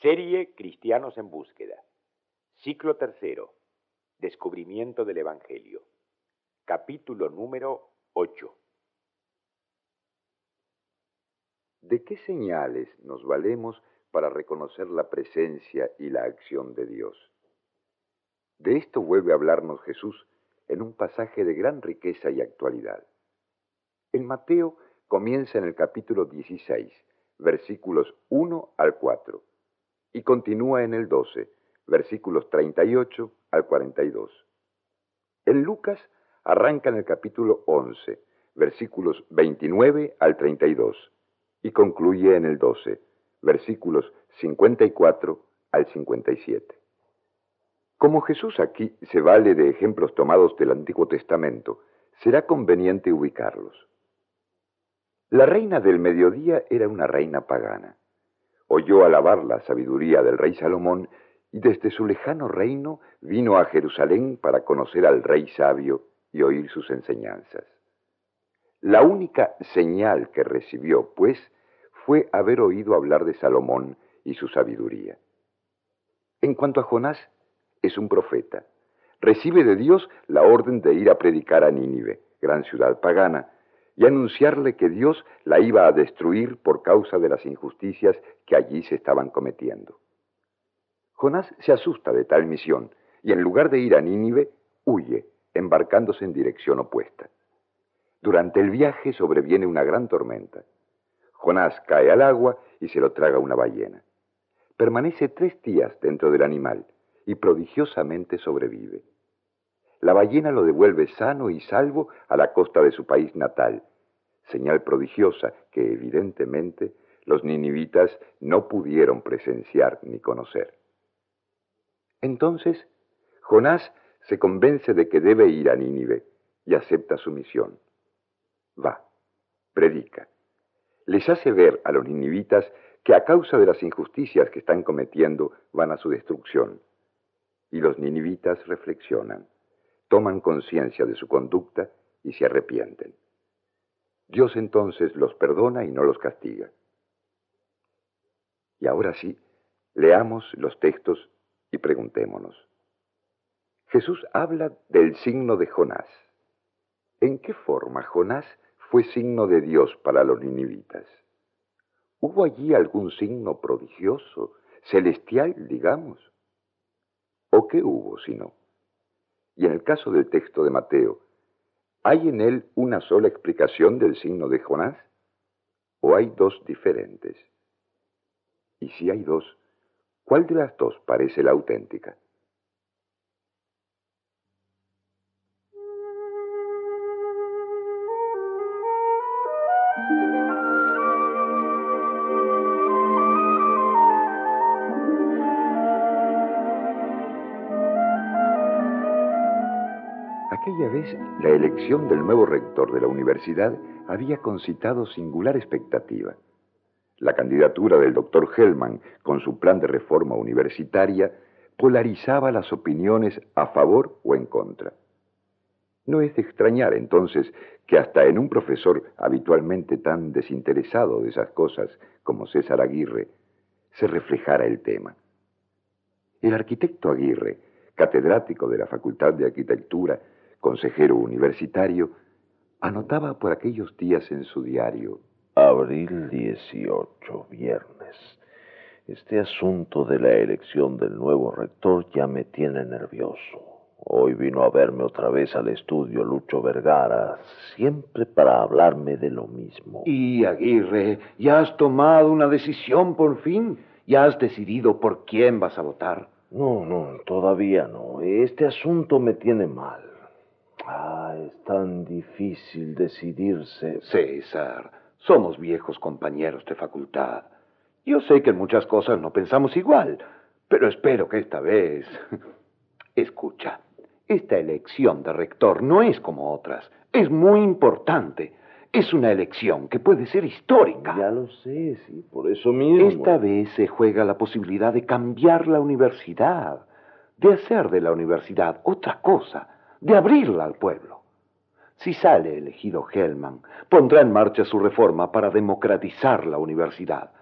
Serie Cristianos en Búsqueda. Ciclo tercero. Descubrimiento del Evangelio. Capítulo número 8. ¿De qué señales nos valemos para reconocer la presencia y la acción de Dios? De esto vuelve a hablarnos Jesús en un pasaje de gran riqueza y actualidad. En Mateo comienza en el capítulo 16, versículos 1 al 4, y continúa en el 12, versículos 38 al 42. En Lucas arranca en el capítulo 11, versículos 29 al 32, y concluye en el 12, versículos 54 al 57. Como Jesús aquí se vale de ejemplos tomados del Antiguo Testamento, será conveniente ubicarlos. La reina del mediodía era una reina pagana. Oyó alabar la sabiduría del rey Salomón y desde su lejano reino vino a Jerusalén para conocer al rey sabio y oír sus enseñanzas. La única señal que recibió, pues, fue haber oído hablar de Salomón y su sabiduría. En cuanto a Jonás, es un profeta. Recibe de Dios la orden de ir a predicar a Nínive, gran ciudad pagana, y anunciarle que Dios la iba a destruir por causa de las injusticias que allí se estaban cometiendo. Jonás se asusta de tal misión y en lugar de ir a Nínive, huye, embarcándose en dirección opuesta. Durante el viaje sobreviene una gran tormenta. Jonás cae al agua y se lo traga una ballena. Permanece 3 días dentro del animal y prodigiosamente sobrevive. La ballena lo devuelve sano y salvo a la costa de su país natal, señal prodigiosa que evidentemente los ninivitas no pudieron presenciar ni conocer. Entonces, Jonás se convence de que debe ir a Nínive y acepta su misión. Va, predica. Les hace ver a los ninivitas que a causa de las injusticias que están cometiendo van a su destrucción. Y los ninivitas reflexionan, toman conciencia de su conducta y se arrepienten. Dios entonces los perdona y no los castiga. Y ahora sí, leamos los textos y preguntémonos. Jesús habla del signo de Jonás. ¿En qué forma Jonás fue signo de Dios para los ninivitas? ¿Hubo allí algún signo prodigioso, celestial, digamos? ¿O qué hubo, si no? Y en el caso del texto de Mateo, ¿hay en él una sola explicación del signo de Jonás? ¿O hay 2 diferentes? Y si hay 2, ¿cuál de las 2 parece la auténtica? Aquella vez, la elección del nuevo rector de la universidad había concitado singular expectativa. La candidatura del doctor Hellman, con su plan de reforma universitaria, polarizaba las opiniones a favor o en contra. No es de extrañar, entonces, que hasta en un profesor habitualmente tan desinteresado de esas cosas como César Aguirre, se reflejara el tema. El arquitecto Aguirre, catedrático de la Facultad de Arquitectura, consejero universitario, anotaba por aquellos días en su diario: Abril 18, viernes. Este asunto de la elección del nuevo rector ya me tiene nervioso. Hoy vino a verme otra vez al estudio Lucho Vergara, siempre para hablarme de lo mismo. Y, Aguirre, ¿ya has tomado una decisión por fin? ¿Ya has decidido por quién vas a votar? No, todavía no. Este asunto me tiene mal. Es tan difícil decidirse. César, somos viejos compañeros de facultad. Yo sé que en muchas cosas no pensamos igual, pero espero que esta vez... Escucha, esta elección de rector no es como otras. Es muy importante. Es una elección que puede ser histórica. Ya lo sé, sí, por eso mismo. Esta vez se juega la posibilidad de cambiar la universidad, de hacer de la universidad otra cosa, de abrirla al pueblo. Si sale elegido Hellman, pondrá en marcha su reforma para democratizar la universidad,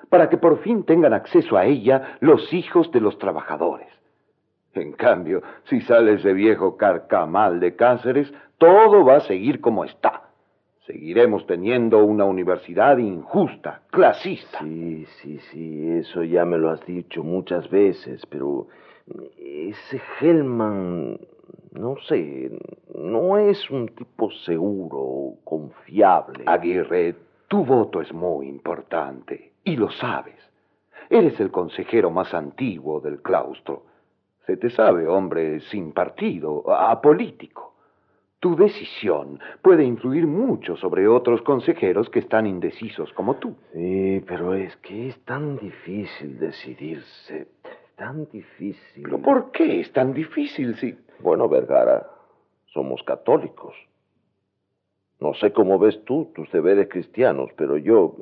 para que por fin tengan acceso a ella los hijos de los trabajadores. En cambio, si sale ese viejo carcamal de Cáceres, todo va a seguir como está. Seguiremos teniendo una universidad injusta, clasista. Sí, eso ya me lo has dicho muchas veces, pero ese Hellman, no sé, no es un tipo seguro, confiable. Aguirre, tu voto es muy importante, y lo sabes. Eres el consejero más antiguo del claustro. Se te sabe hombre sin partido, apolítico. Tu decisión puede influir mucho sobre otros consejeros que están indecisos como tú. Sí, pero es que es tan difícil decidirse, tan difícil. ¿Pero por qué es tan difícil si...? Bueno, Vergara, somos católicos. No sé cómo ves tú tus deberes cristianos, pero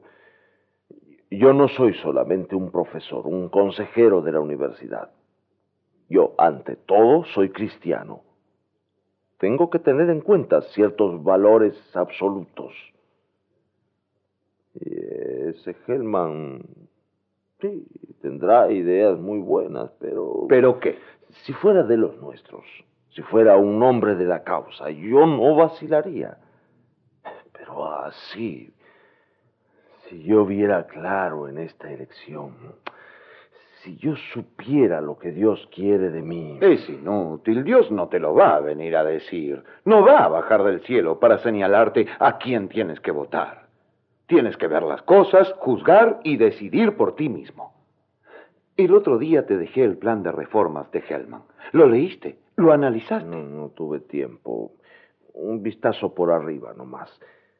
yo no soy solamente un profesor, un consejero de la universidad. Yo, ante todo, soy cristiano. Tengo que tener en cuenta ciertos valores absolutos. Y ese Hellman, sí, tendrá ideas muy buenas, pero... ¿Pero qué? Si fuera de los nuestros, si fuera un hombre de la causa, yo no vacilaría. Pero así, si yo viera claro en esta elección, si yo supiera lo que Dios quiere de mí... Es inútil, Dios no te lo va a venir a decir. No va a bajar del cielo para señalarte a quién tienes que votar. Tienes que ver las cosas, juzgar y decidir por ti mismo. El otro día te dejé el plan de reformas de Hellman. ¿Lo leíste? ¿Lo analizaste? No tuve tiempo. Un vistazo por arriba nomás.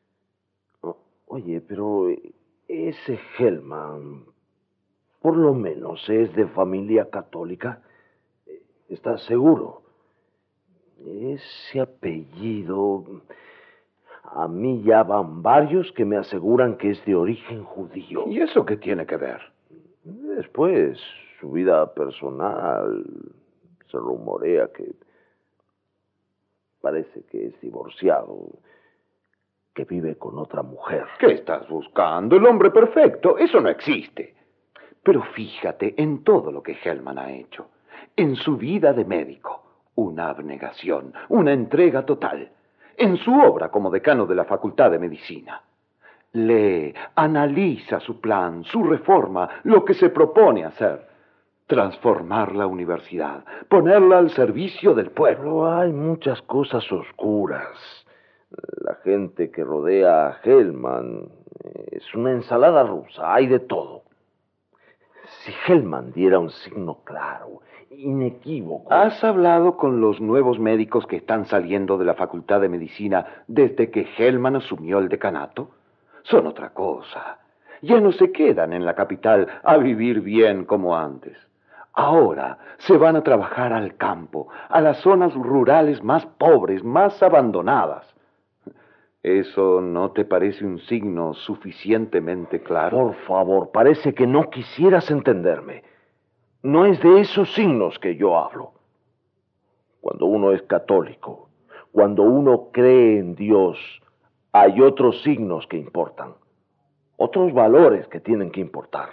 Oye, pero ese Hellman, por lo menos es de familia católica. ¿Estás seguro? Ese apellido... A mí ya van varios que me aseguran que es de origen judío. ¿Y eso qué tiene que ver? Después, su vida personal, se rumorea que parece que es divorciado, que vive con otra mujer. ¿Qué estás buscando? El hombre perfecto. Eso no existe. Pero fíjate en todo lo que Hellman ha hecho. En su vida de médico, una abnegación, una entrega total. En su obra como decano de la Facultad de Medicina. Lee, analiza su plan, su reforma, lo que se propone hacer. Transformar la universidad, ponerla al servicio del pueblo. Pero hay muchas cosas oscuras. La gente que rodea a Hellman es una ensalada rusa, hay de todo. Si Hellman diera un signo claro, inequívoco... ¿Has hablado con los nuevos médicos que están saliendo de la Facultad de Medicina desde que Hellman asumió el decanato? Son otra cosa. Ya no se quedan en la capital a vivir bien como antes. Ahora se van a trabajar al campo, a las zonas rurales más pobres, más abandonadas. ¿Eso no te parece un signo suficientemente claro? Por favor, parece que no quisieras entenderme. No es de esos signos que yo hablo. Cuando uno es católico, cuando uno cree en Dios, hay otros signos que importan, otros valores que tienen que importar.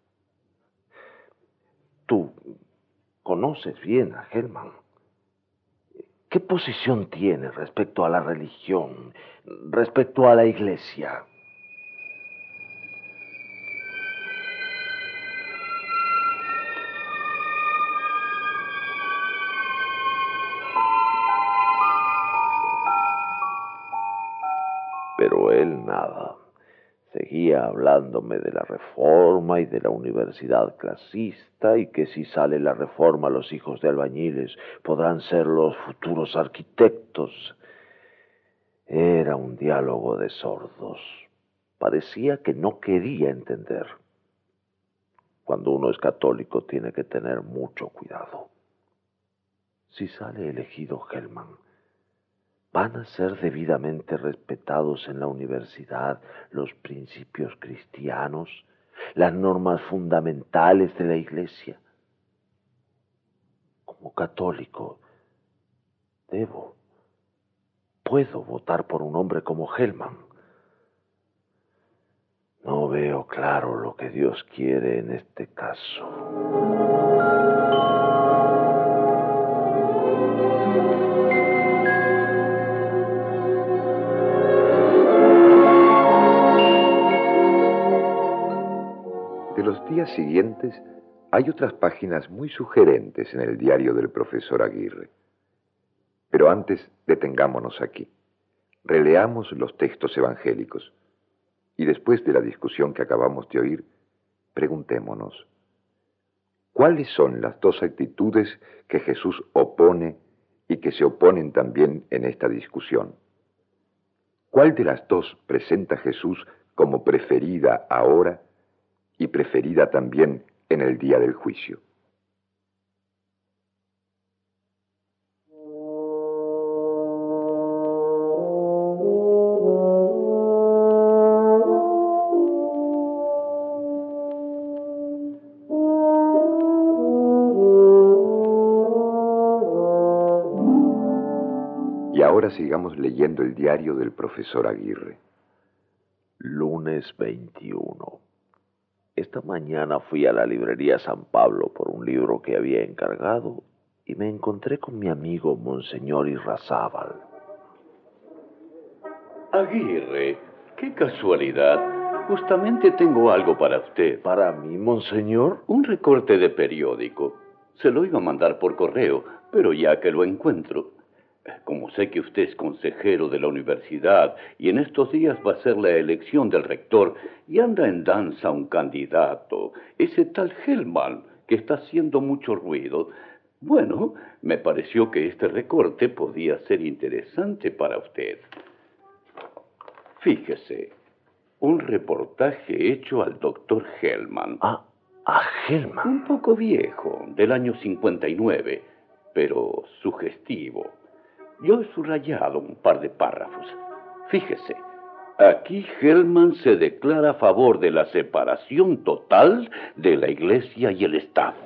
Tú conoces bien a Hellman. ¿Qué posición tiene respecto a la religión, respecto a la iglesia? Pero él nada. Seguía hablándome de la reforma y de la universidad clasista y que si sale la reforma los hijos de albañiles podrán ser los futuros arquitectos. Era un diálogo de sordos. Parecía que no quería entender. Cuando uno es católico tiene que tener mucho cuidado. Si sale elegido Hellman, ¿van a ser debidamente respetados en la universidad los principios cristianos, las normas fundamentales de la Iglesia? Como católico, puedo votar por un hombre como Hellman. No veo claro lo que Dios quiere en este caso. De los días siguientes hay otras páginas muy sugerentes en el diario del profesor Aguirre. Pero antes detengámonos aquí. Releamos los textos evangélicos y después de la discusión que acabamos de oír, preguntémonos, ¿cuáles son las dos actitudes que Jesús opone y que se oponen también en esta discusión? ¿Cuál de las dos presenta Jesús como preferida ahora y preferida también en el día del juicio? Y ahora sigamos leyendo el diario del profesor Aguirre. Lunes 21. Esta mañana fui a la librería San Pablo por un libro que había encargado y me encontré con mi amigo Monseñor Irrazábal. Aguirre, qué casualidad. Justamente tengo algo para usted. ¿Para mí, Monseñor? Un recorte de periódico. Se lo iba a mandar por correo, pero ya que lo encuentro. Como sé que usted es consejero de la universidad y en estos días va a ser la elección del rector y anda en danza un candidato, ese tal Hellman, que está haciendo mucho ruido, bueno, me pareció que este recorte podía ser interesante para usted. Fíjese, un reportaje hecho al doctor Hellman. ¿A Hellman? Un poco viejo, del año 59, pero sugestivo. Yo he subrayado un par de párrafos. Fíjese, aquí Hellman se declara a favor de la separación total de la Iglesia y el Estado.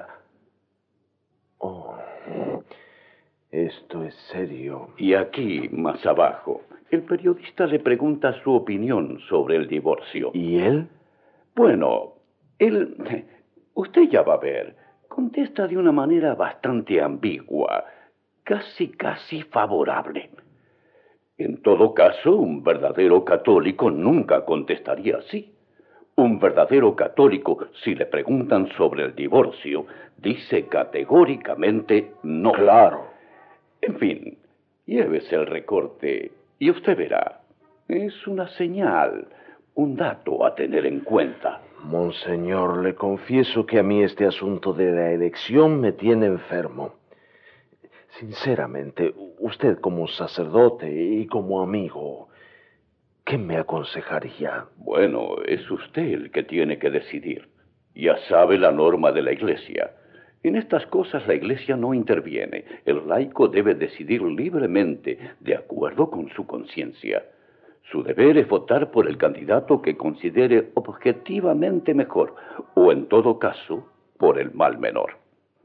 Oh, esto es serio. Y aquí, más abajo, el periodista le pregunta su opinión sobre el divorcio. ¿Y él? Bueno, usted ya va a ver, contesta de una manera bastante ambigua, casi favorable. En todo caso, un verdadero católico nunca contestaría así. Un verdadero católico, si le preguntan sobre el divorcio, dice categóricamente no. Claro. En fin, llévese el recorte y usted verá. Es una señal, un dato a tener en cuenta. Monseñor, le confieso que a mí este asunto de la elección me tiene enfermo. Sinceramente, usted como sacerdote y como amigo, ¿qué me aconsejaría? Bueno, es usted el que tiene que decidir. Ya sabe la norma de la Iglesia. En estas cosas la Iglesia no interviene. El laico debe decidir libremente, de acuerdo con su conciencia. Su deber es votar por el candidato que considere objetivamente mejor, o en todo caso, por el mal menor.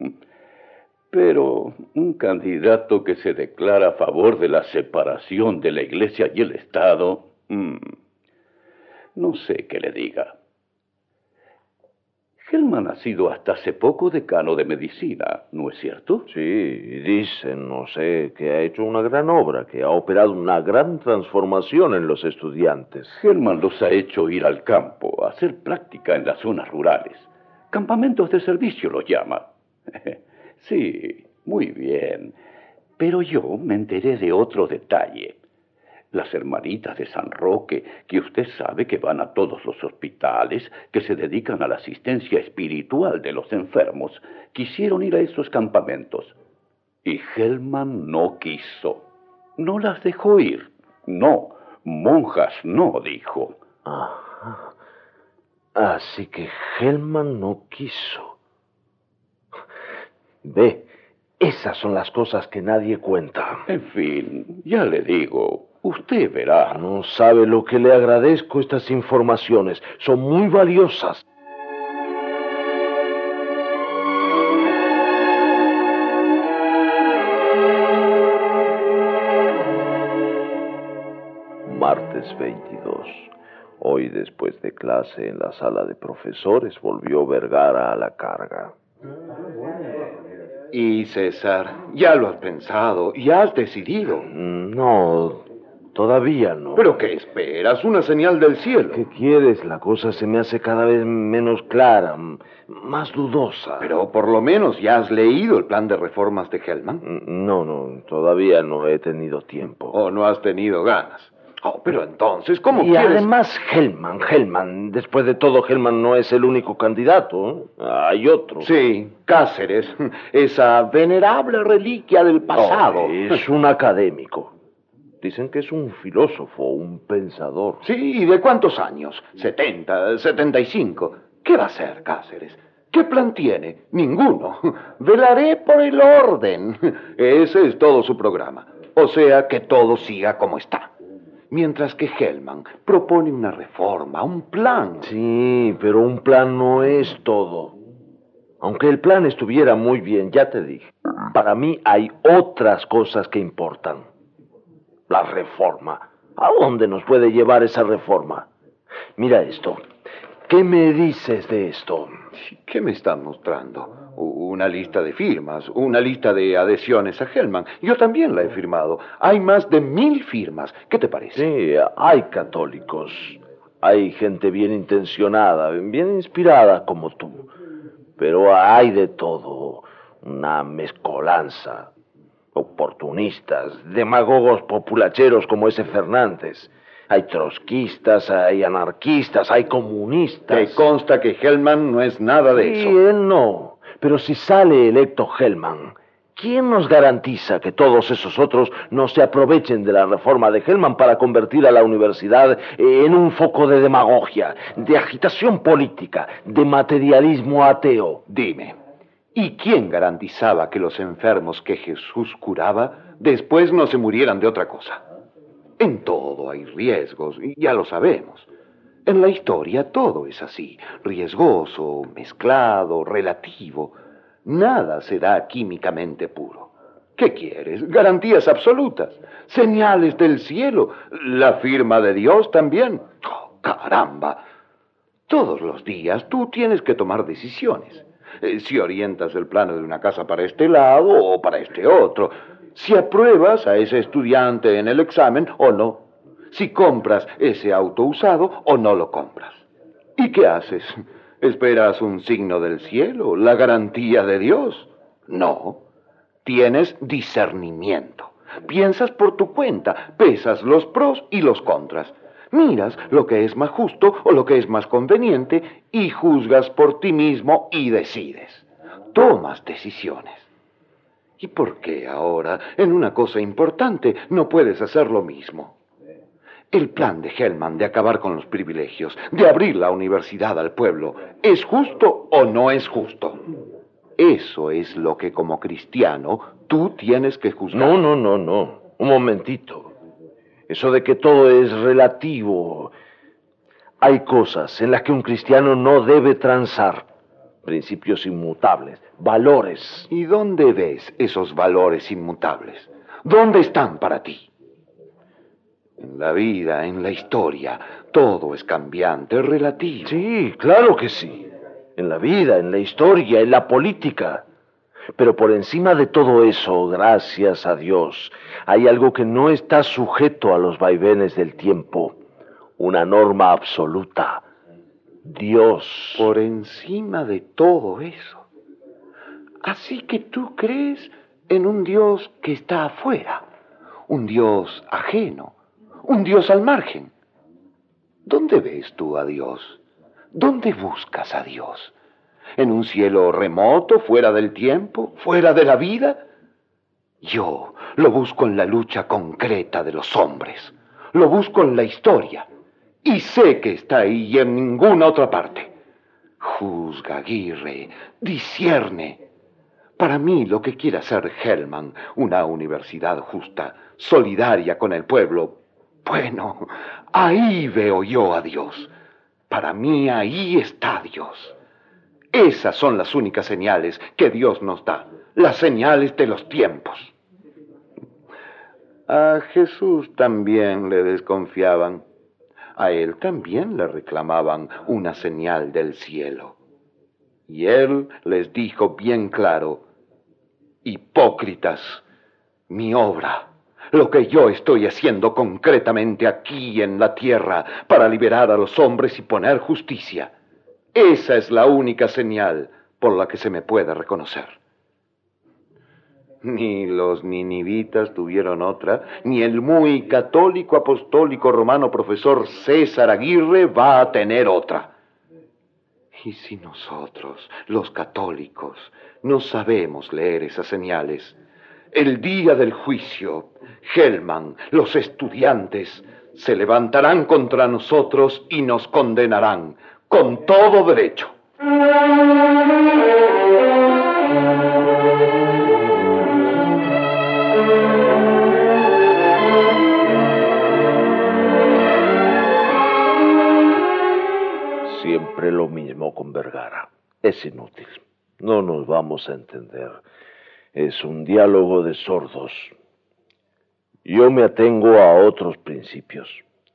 Pero un candidato que se declara a favor de la separación de la Iglesia y el Estado, no sé qué le diga. Hellman ha sido hasta hace poco decano de medicina, ¿no es cierto? Sí, dicen, no sé, que ha hecho una gran obra, que ha operado una gran transformación en los estudiantes. Hellman los ha hecho ir al campo, a hacer práctica en las zonas rurales. Campamentos de servicio los llama. Sí, muy bien. Pero yo me enteré de otro detalle. Las hermanitas de San Roque, que usted sabe que van a todos los hospitales, que se dedican a la asistencia espiritual de los enfermos, quisieron ir a esos campamentos. Y Hellman no quiso. No las dejó ir. No, monjas no, dijo. Ajá. Así que Hellman no quiso. Ve, esas son las cosas que nadie cuenta. En fin, ya le digo, usted verá. No sabe lo que le agradezco estas informaciones. Son muy valiosas. Martes 22. Hoy, después de clase en la sala de profesores, volvió Vergara a la carga. Y César, ya lo has pensado, ya has decidido. No, todavía no. ¿Pero qué esperas? ¿Una señal del cielo? ¿Qué quieres? La cosa se me hace cada vez menos clara, más dudosa. Pero por lo menos ya has leído el plan de reformas de Hellman. No, todavía no he tenido tiempo. ¿O no has tenido ganas? Oh, pero entonces, ¿cómo y quieres? además Hellman, después de todo, Hellman no es el único candidato, ¿eh? Hay otro. Sí, Cáceres, esa venerable reliquia del pasado. Es un académico. Dicen que es un filósofo, un pensador. Sí, ¿y de cuántos años? 70, 75. ¿Qué va a hacer Cáceres? ¿Qué plan tiene? Ninguno. Velaré por el orden. Ese es todo su programa. O sea, que todo siga como está. Mientras que Hellman propone una reforma, un plan. Sí, pero un plan no es todo. Aunque el plan estuviera muy bien, ya te dije, para mí hay otras cosas que importan. La reforma. ¿A dónde nos puede llevar esa reforma? Mira esto. ¿Qué me dices de esto? ¿Qué me están mostrando? Una lista de firmas, una lista de adhesiones a Hellman. Yo también la he firmado. Hay más de 1000 firmas. ¿Qué te parece? Sí, hay católicos. Hay gente bien intencionada, bien inspirada como tú. Pero hay de todo. Una mezcolanza. Oportunistas, demagogos populacheros como ese Fernández. Hay trotskistas, hay anarquistas, hay comunistas. Te consta que Hellman no es nada de eso. Sí, él no. Pero si sale electo Hellman, ¿quién nos garantiza que todos esos otros no se aprovechen de la reforma de Hellman para convertir a la universidad en un foco de demagogia, de agitación política, de materialismo ateo? Dime, ¿y quién garantizaba que los enfermos que Jesús curaba después no se murieran de otra cosa? En todo hay riesgos, y ya lo sabemos. En la historia todo es así, riesgoso, mezclado, relativo. Nada será químicamente puro. ¿Qué quieres? Garantías absolutas, señales del cielo, la firma de Dios también. ¡Oh, caramba! Todos los días tú tienes que tomar decisiones. Si orientas el plano de una casa para este lado o para este otro. Si apruebas a ese estudiante en el examen o no. Si compras ese auto usado o no lo compras. ¿Y qué haces? ¿Esperas un signo del cielo? ¿La garantía de Dios? No. Tienes discernimiento. Piensas por tu cuenta, pesas los pros y los contras. Miras lo que es más justo o lo que es más conveniente y juzgas por ti mismo y decides. Tomas decisiones. ¿Y por qué ahora, en una cosa importante, no puedes hacer lo mismo? El plan de Hellman de acabar con los privilegios, de abrir la universidad al pueblo, ¿es justo o no es justo? Eso es lo que como cristiano tú tienes que juzgar. No. Un momentito. Eso de que todo es relativo. Hay cosas en las que un cristiano no debe transar. Principios inmutables, valores. ¿Y dónde ves esos valores inmutables? ¿Dónde están para ti? En la vida, en la historia, todo es cambiante, relativo. Sí, claro que sí. En la vida, en la historia, en la política. Pero por encima de todo eso, gracias a Dios, hay algo que no está sujeto a los vaivenes del tiempo. Una norma absoluta. Dios. Por encima de todo eso. Así que tú crees en un Dios que está afuera, un Dios ajeno, un Dios al margen. ¿Dónde ves tú a Dios? ¿Dónde buscas a Dios? ¿En un cielo remoto, fuera del tiempo, fuera de la vida? Yo lo busco en la lucha concreta de los hombres. Lo busco en la historia. Y sé que está ahí y en ninguna otra parte. Juzga, Aguirre, discierne. Para mí lo que quiere hacer Hellman, una universidad justa, solidaria con el pueblo, bueno, ahí veo yo a Dios. Para mí ahí está Dios. Esas son las únicas señales que Dios nos da, las señales de los tiempos. A Jesús también le desconfiaban. A él también le reclamaban una señal del cielo. Y él les dijo bien claro: hipócritas, mi obra, lo que yo estoy haciendo concretamente aquí en la tierra para liberar a los hombres y poner justicia, esa es la única señal por la que se me puede reconocer. Ni los ninivitas tuvieron otra, ni el muy católico apostólico romano profesor César Aguirre va a tener otra. Y si nosotros, los católicos, no sabemos leer esas señales, el día del juicio, Hellman, los estudiantes, se levantarán contra nosotros y nos condenarán con todo derecho. Siempre lo mismo con Vergara. Es inútil. No nos vamos a entender. Es un diálogo de sordos. Yo me atengo a otros principios.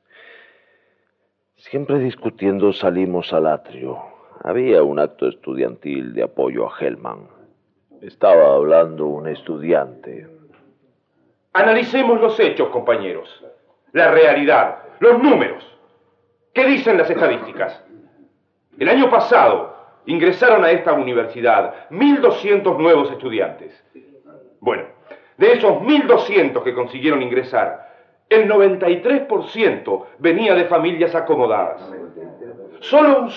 Siempre discutiendo salimos al atrio. Había un acto estudiantil de apoyo a Hellman. Estaba hablando un estudiante. Analicemos los hechos, compañeros. La realidad, los números. ¿Qué dicen las estadísticas? El año pasado ingresaron a esta universidad 1.200 nuevos estudiantes. Bueno, de esos 1.200 que consiguieron ingresar, el 93% venía de familias acomodadas. Solo un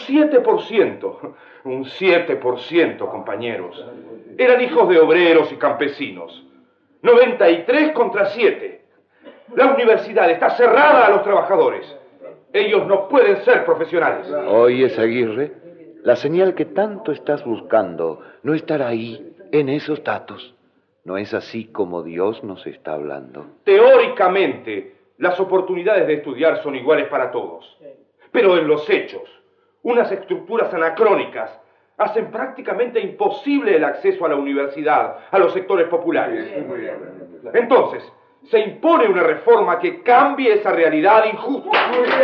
7%, compañeros, eran hijos de obreros y campesinos. 93 contra 7. La universidad está cerrada a los trabajadores. Ellos no pueden ser profesionales. Oyes, Aguirre, la señal que tanto estás buscando no estará ahí, en esos datos. No es así como Dios nos está hablando. Teóricamente, las oportunidades de estudiar son iguales para todos. Pero en los hechos, unas estructuras anacrónicas hacen prácticamente imposible el acceso a la universidad a los sectores populares. Entonces, se impone una reforma que cambie esa realidad injusta.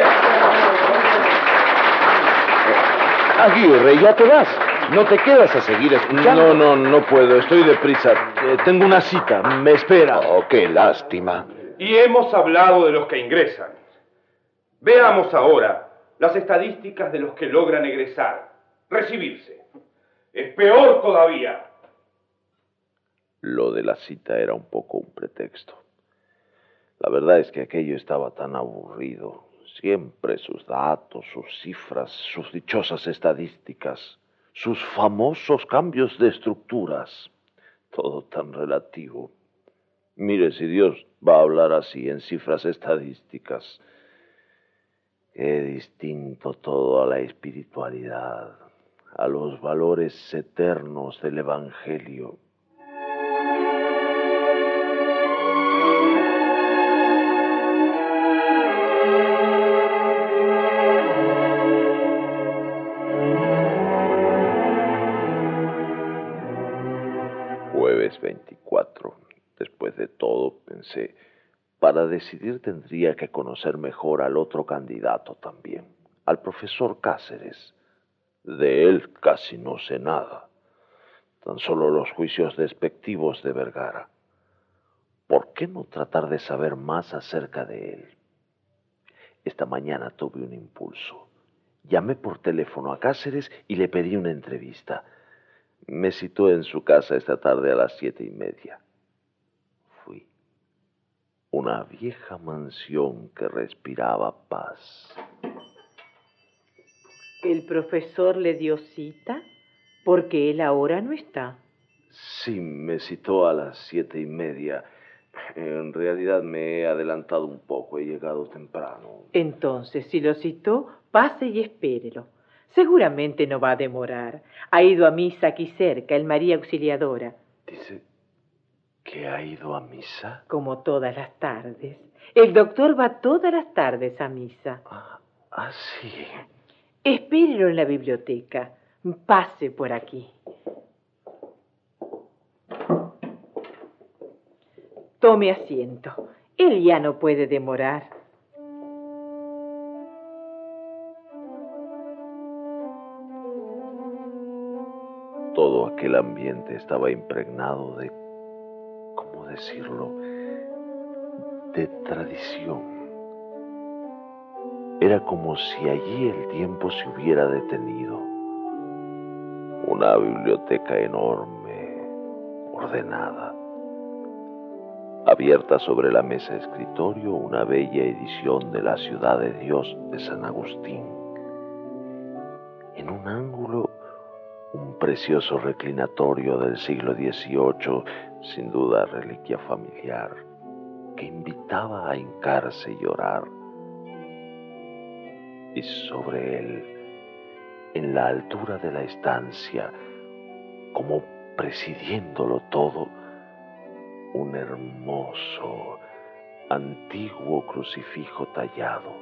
Aguirre, ya te vas. ¿No te quedas a seguir escuchando? No puedo. Estoy deprisa. Tengo una cita. Me espera. Oh, qué lástima. Y hemos hablado de los que ingresan. Veamos ahora las estadísticas de los que logran egresar, recibirse. Es peor todavía. Lo de la cita era un poco un pretexto. La verdad es que aquello estaba tan aburrido. Siempre sus datos, sus cifras, sus dichosas estadísticas, sus famosos cambios de estructuras. Todo tan relativo. Mire, si Dios va a hablar así en cifras estadísticas, qué distinto todo a la espiritualidad, a los valores eternos del Evangelio. Jueves 24. Después de todo, pensé, para decidir tendría que conocer mejor al otro candidato también, al profesor Cáceres. De él casi no sé nada, tan solo los juicios despectivos de Vergara. ¿Por qué no tratar de saber más acerca de él? Esta mañana tuve un impulso. Llamé por teléfono a Cáceres y le pedí una entrevista. Me citó en su casa esta tarde a las 7:30. Fui. Una vieja mansión que respiraba paz. ¿El profesor le dio cita? Porque él ahora no está. Sí, me citó a las 7:30. En realidad me he adelantado un poco, he llegado temprano. Entonces, si lo citó, pase y espérelo. Seguramente no va a demorar. Ha ido a misa aquí cerca, en María Auxiliadora. Dice que ha ido a misa. Como todas las tardes. El doctor va todas las tardes a misa. Sí. Espérelo en la biblioteca. Pase por aquí. Tome asiento. Él ya no puede demorar. aquel ambiente estaba impregnado de, ¿cómo decirlo?, de tradición. Era como si allí el tiempo se hubiera detenido. Una biblioteca enorme, ordenada. Abierta sobre la mesa de escritorio, una bella edición de La Ciudad de Dios de San Agustín. En un ángulo, un precioso reclinatorio del siglo XVIII, sin duda reliquia familiar, que invitaba a hincarse y orar. Y sobre él, en la altura de la estancia, como presidiéndolo todo, un hermoso, antiguo crucifijo tallado.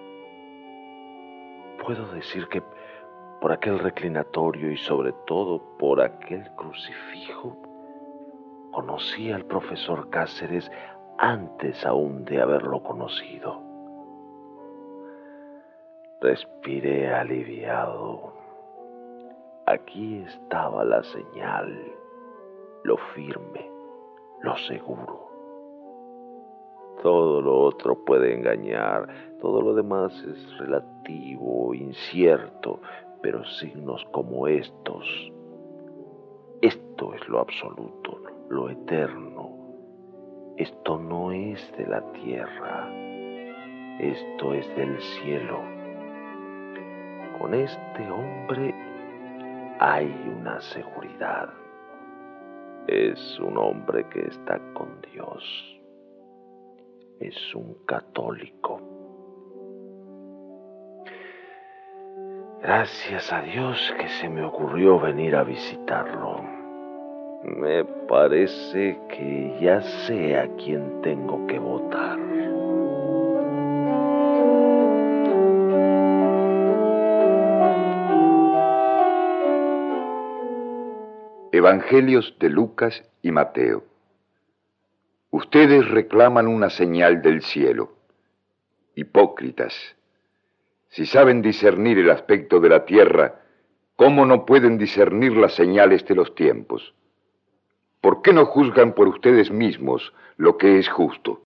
Puedo decir que por aquel reclinatorio y sobre todo por aquel crucifijo, conocí al profesor Cáceres antes aún de haberlo conocido. Respiré aliviado. Aquí estaba la señal, lo firme, lo seguro. Todo lo otro puede engañar, todo lo demás es relativo, incierto, pero signos como estos, esto es lo absoluto, lo eterno. Esto no es de la tierra, esto es del cielo. Con este hombre hay una seguridad. Es un hombre que está con Dios. Es un católico. Gracias a Dios que se me ocurrió venir a visitarlo. Me parece que ya sé a quién tengo que votar. Evangelios de Lucas y Mateo. Ustedes reclaman una señal del cielo. Hipócritas, si saben discernir el aspecto de la tierra, ¿cómo no pueden discernir las señales de los tiempos? ¿Por qué no juzgan por ustedes mismos lo que es justo?